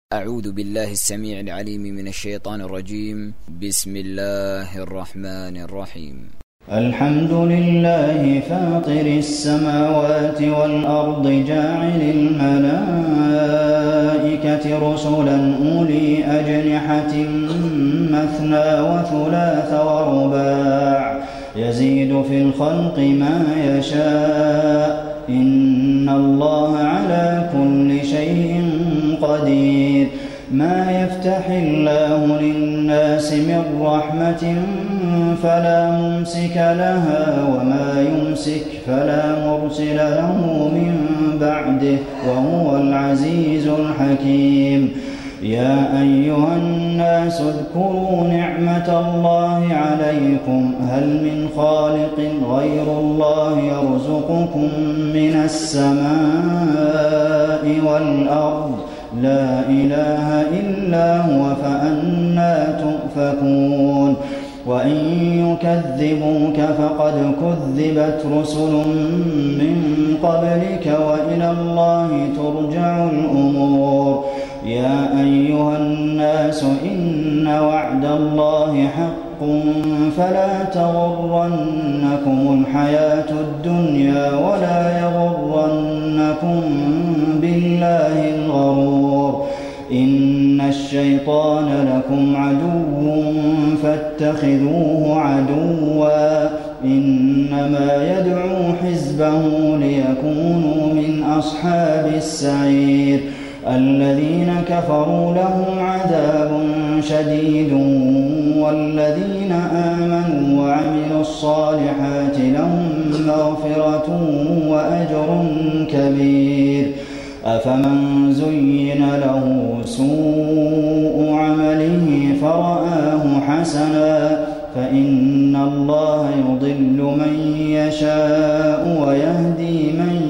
أعوذ بالله السميع العليم من الشيطان الرجيم. بسم الله الرحمن الرحيم. الحمد لله فاطر السماوات والأرض جاعل الملائكة رسلا أولي أجنحة مثنى وثلاث ورباع يزيد في الخلق ما يشاء إن الله على كل شيء قدير. ما يفتح الله للناس من رحمة فلا ممسك لها وما يمسك فلا مرسل له من بعده وهو العزيز الحكيم. يا أيها الناس اذكروا نعمة الله عليكم هل من خالق غير الله يرزقكم من السماء والأرض لا إله إلا هو فأنى تؤفكون. وإن يكذبوك فقد كذبت رسل من قبلك وإلى الله ترجع الأمور. يا أيها الناس إن وعد الله حق فلا تغرنكم الحياة الدنيا ولا يغرنكم بالله الغرور. إن الشيطان لكم عدو فاتخذوه عدوا إنما يدعو حزبه ليكونوا من أصحاب السعير. الذين كفروا لهم عذاب شديد والذين آمنوا وعملوا الصالحات لهم مغفرة وأجر كبير. أفمن زين له سوء عمله فرآه حسنا فإن الله يضل من يشاء ويهدي من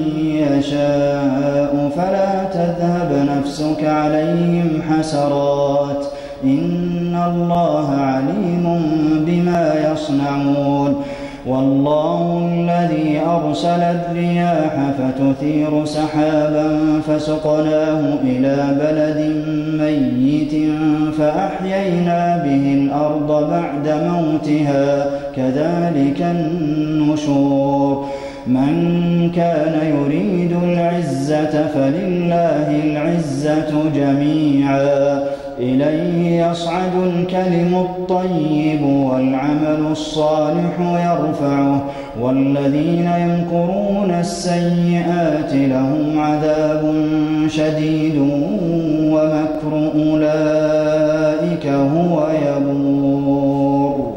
يشاء فلا تذهب نفسك عليهم حسرات إن الله عليم بما يصنعون. والله الذي أرسل الرياح فتثير سحابا فسقناه إلى بلد ميت فأحيينا به الأرض بعد موتها كذلك النشور. من كان يريد العزة فلله العزة جميعا إليه يصعد الكلم الطيب والعمل الصالح يرفعه والذين يمكرون السيئات لهم عذاب شديد ومكر أولئك هو يبور.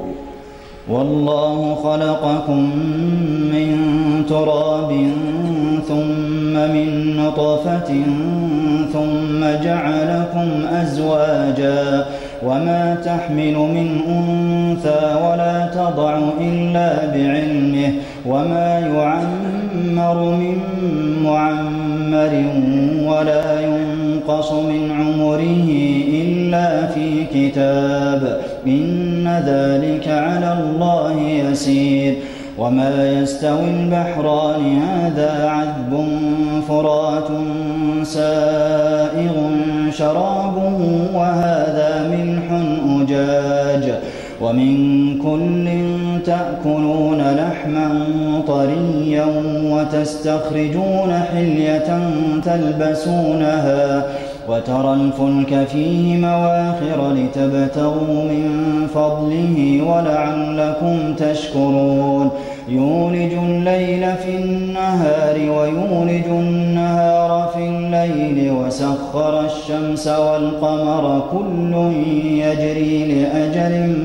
والله خلقكم من تراب ثم من نطفة ثم جعلكم أزواجا وما تحمل من أنثى ولا تضع إلا بعلمه وما يعمر من معمر ولا ينقص من عمره إلا في كتاب إن ذلك على الله يسير. وما يستوي البحران هذا عذب فرات سائغ شرابه وهذا ملح أجاج ومن كل تأكلون لحما طريا وتستخرجون حلية تلبسونها وترى الفلك فيه مواخر لتبتغوا من فضله ولعلكم تشكرون. يولج الليل في النهار ويولج النهار في الليل وسخر الشمس والقمر كل يجري لأجل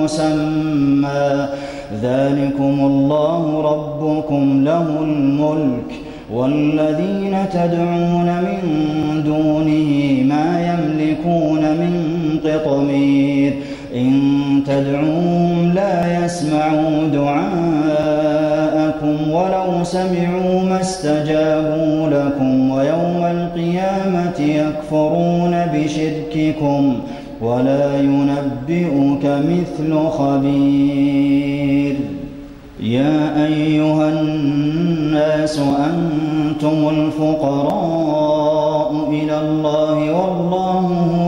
مسمى ذلكم الله ربكم له الملك والذين تدعون من دونه ما يملكون من قطمير. إن تدعوهم لا يسمعوا دعاءكم ولو سمعوا ما استجابوا لكم ويوم القيامة يكفرون بشرككم ولا ينبئك مثل خبير. يا أيها الناس أنتم الفقراء إلى الله والله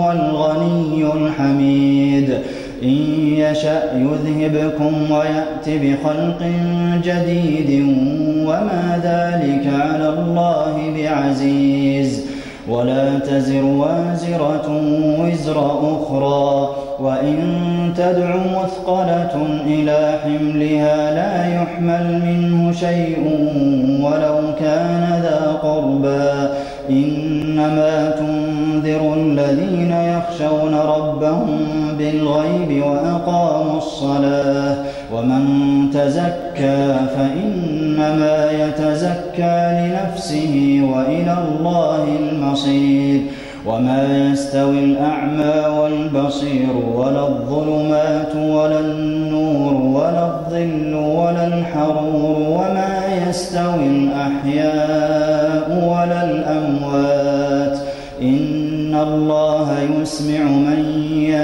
يشأ يذهبكم ويأت بخلق جديد وما ذلك على الله بعزيز ولا تزر وازرة وزر أخرى وإن تدع مثقلة إلى حملها لا يحمل منه شيء ولو كان ذا قربى إنما تنذر الذين يخشون ربهم بالغيب وأقاموا الصلاة ومن تزكى فإنما يتزكى لنفسه وإلى الله المصير وما يستوي الأعمى والبصير ولا الظلمات ولا النور ولا الظل ولا الحرور وما يستوي الأحياء ولا الأموات إن الله يسمع من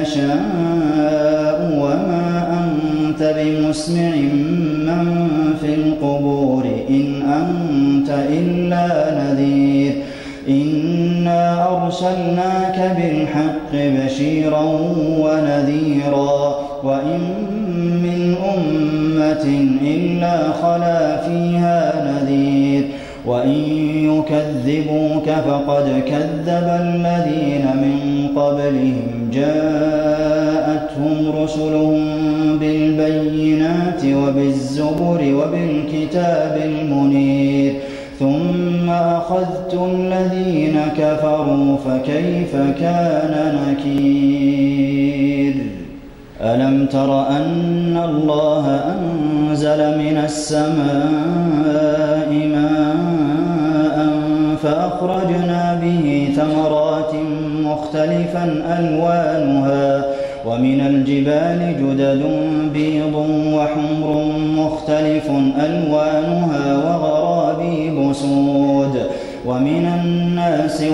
يشاء وما أنت بمسمع من في القبور إن أنت إلا نذير إنا أرسلناك بالحق بشيرا ونذيرا وإن من أمة إلا خلا فيها نذير وإن يكذبوك فقد كذب الذين من قبلهم جاءتهم رسلهم بالبينات وبالزبر وبالكتاب المنير ثم أخذت الذين كفروا فكيف كان نكير ألم تر أن الله أنزل من السماء ماء فأخرجنا به ثمرات مختلفا ألوانها ومن الجبال جدد بيض وحمر مختلف ألوانها وغرابيب سود ومن الناس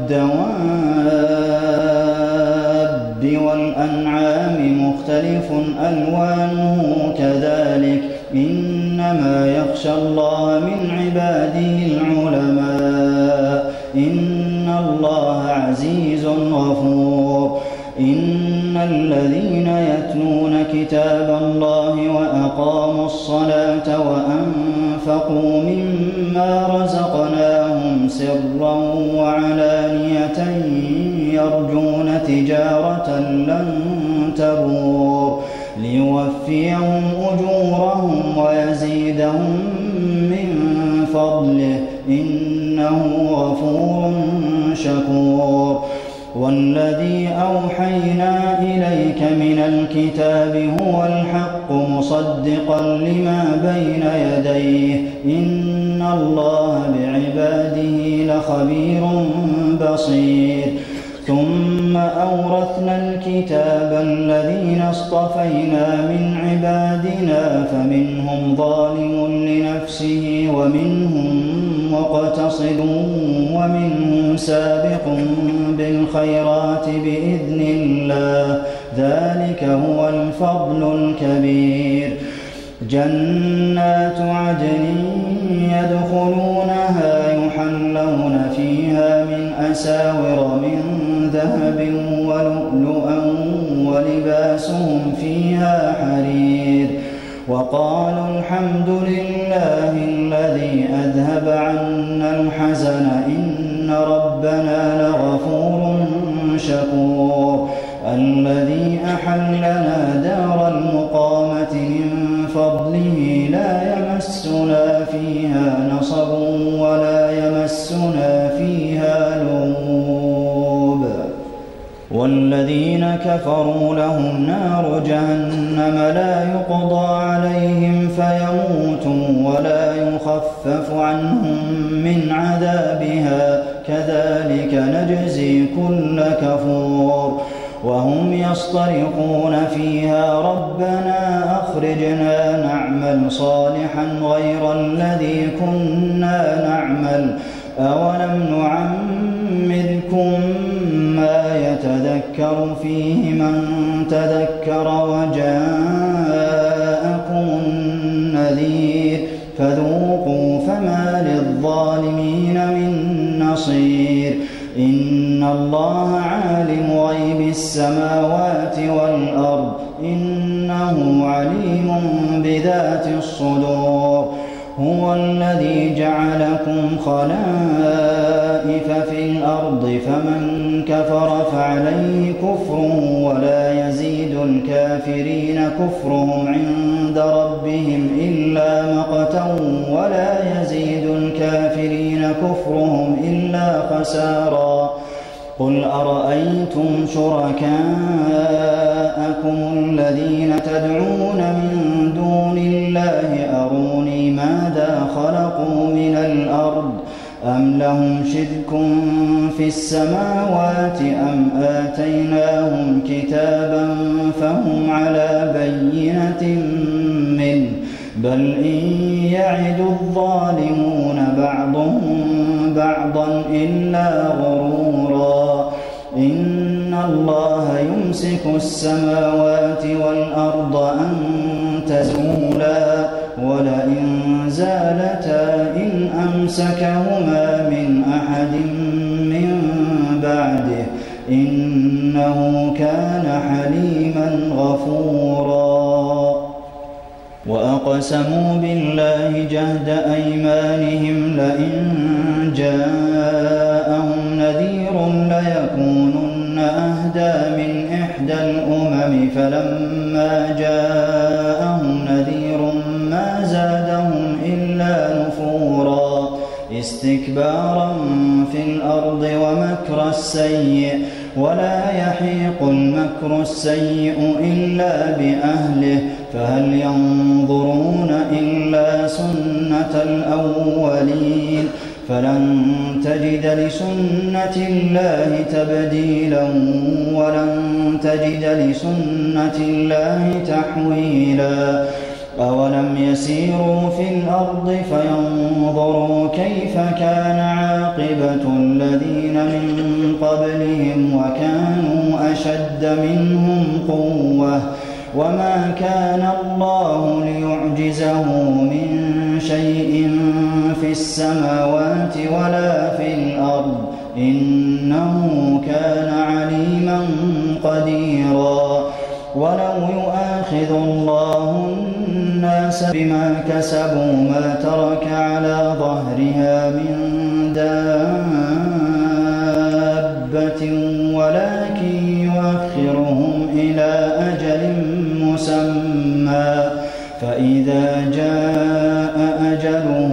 والدواب والأنعام مختلف ألوانه كذلك إنما يخشى الله من عباده العلماء إن الله عزيز غفور إن الذين يتلون كتاب الله وأقاموا الصلاة وأنفقوا مما رزقناهم سرا وعلانية يرجون تجارة لن تبور ليوفيهم أجورهم ويزيدهم من فضله إنه غفور شكور والذي أوحينا إليك من الكتاب هو الحق مصدقا لما بين يديه إن الله بعباده لخبير بصير ثم أورثنا الكتاب الذين اصطفينا من عبادنا فمنهم ظالم لنفسه ومنهم مقتصد ومنهم سابق بالخيرات بإذن الله ذلك هو الفضل الكبير جنات عدن يدخلونها يحلون فيها من أساور من ذهب ولؤلؤا ولباسهم فيها حرير وقالوا الحمد لله الذي أذهب عنا الحزن إن ربنا لغفور شكور الذي أحلنا دار المقامة من فضله لا يمسنا فيها نصب ولا يمسنا فيها لغوب والذين كفروا لهم نار جهنم لا يقضى عليهم فيموتوا ولا يخفف عنهم من عذابها كذلك نجزي كل كفور وهم يصطرخون فيها ربنا أخرجنا نعمل صالحا غير الذي كنا نعمل أولم نعمركم ما يتذكر فيه من تذكر وجاءكم النذير فذوقوا فما للظالمين من نصير إن الله عالم غيب السماوات والأرض إنه إنه عليم بذات الصدور هو الذي جعلكم خلائف في الأرض فمن كفر فعليه كفره ولا يزيد الكافرين كفرهم عند ربهم إلا مقتا ولا يزيد الكافرين كفرهم إلا خسارا قل أرأيتم شركاءكم الذين تدعون من دون الله أروني ماذا خلقوا من الأرض أم لهم شرك في السماوات أم آتيناهم كتابا فهم على بينة منه بل إن يعد الظالمون بعضهم بعضا إلا غرورا إن الله يمسك السماوات والأرض أن تزولا ولئن زالتا إن أمسكهما من أحد من بعده إنه كان حليما غفورا وأقسموا بالله جهد أيمانهم لئن جاءهم نذير ليكونن أهدى من إحدى الأمم فلما جاءهم نذير ما زادهم إلا نفورا استكبارا في الأرض ومكر السيء ولا يحيق المكر السيء إلا بأهله فهل ينظرون إلا سنة الأولين فلن تجد لسنة الله تبديلا ولن تجد لسنة الله تحويلا أولم يسيروا في الأرض فينظروا كيف كان عاقبة الذين من قبلهم وكانوا أشد منهم قوة وما كان الله ليعجزه من شيء في السماوات ولا في الأرض إنه كان عليما قديرا ولو يؤاخذ الله الناس بما كسبوا ما ترك على ظهرها من دابة ولكن يؤخرهم إلى أجل مسمى فإذا جاء أجلهم